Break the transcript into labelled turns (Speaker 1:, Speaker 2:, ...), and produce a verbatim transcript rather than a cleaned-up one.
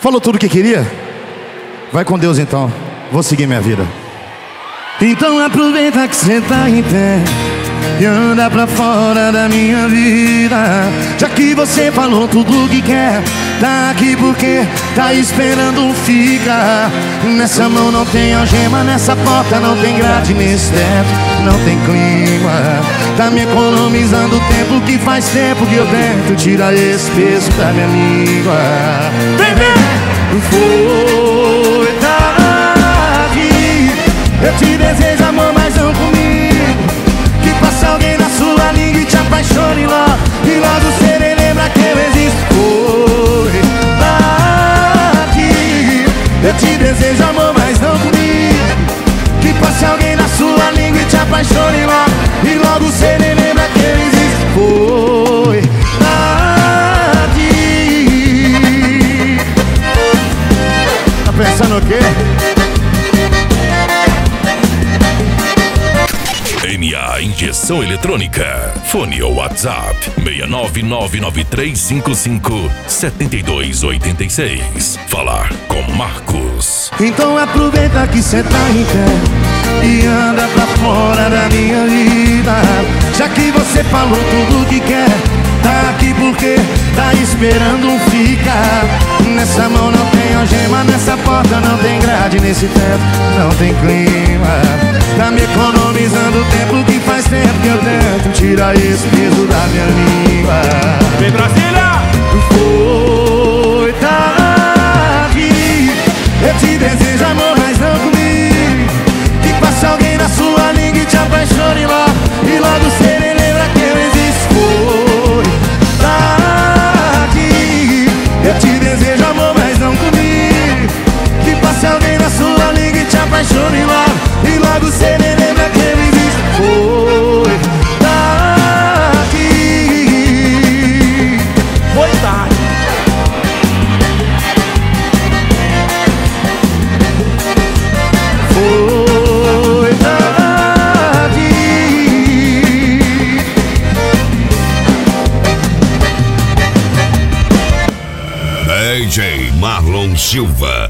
Speaker 1: Falou tudo o que queria? Vai com Deus então. Vou seguir minha vida. Então aproveita que cê tá em pé e anda pra fora da minha vida. Já que você falou tudo o que quer, tá aqui porque tá esperando um fica. Nessa mão não tem algema, nessa porta não tem grade, nesse teto não tem clima. Tá me economizando tempo que faz tempo que eu tento tirar esse peso da minha língua. Vem, vem! Foi tarde, eu te desejo amor, mas não comigo. Que passa alguém na sua língua e te apaixone logo, e logo você nem lembra que eu existo. Foi tarde, eu te desejo amor, mas não comigo. Que passe alguém na sua língua e te apaixone logo, e logo você nem lembra que eu existo. Foi tarde. Tá pensando o quê?
Speaker 2: M A Injeção Eletrônica. Fone ou WhatsApp seis nove nove nove três cinco cinco sete dois oito seis. Falar com Marcos.
Speaker 1: Então aproveita que cê tá em pé e anda pra fora da minha vida. Já que você falou tudo o que quer, tá aqui porque tá esperando um fica. Nessa mão não tem algema, nessa porta não tem grade, nesse teto não tem clima. Tá me economizando tempo que faz tempo que eu tento tirar esse peso da minha língua.
Speaker 3: Vem Brasília!
Speaker 1: Foi tarde, eu te desejo amor, mas não comigo. Que passe alguém na sua língua e te apaixone logo, e logo você nem lembra que eu existo. Foi tarde, eu te desejo amor, mas não comigo. Que passe alguém na sua língua e te apaixone logo, e logo você nem lembra que eu existo. Foi tarde.
Speaker 3: Foi tarde.
Speaker 1: Foi tarde.
Speaker 2: D J Marlon Silva.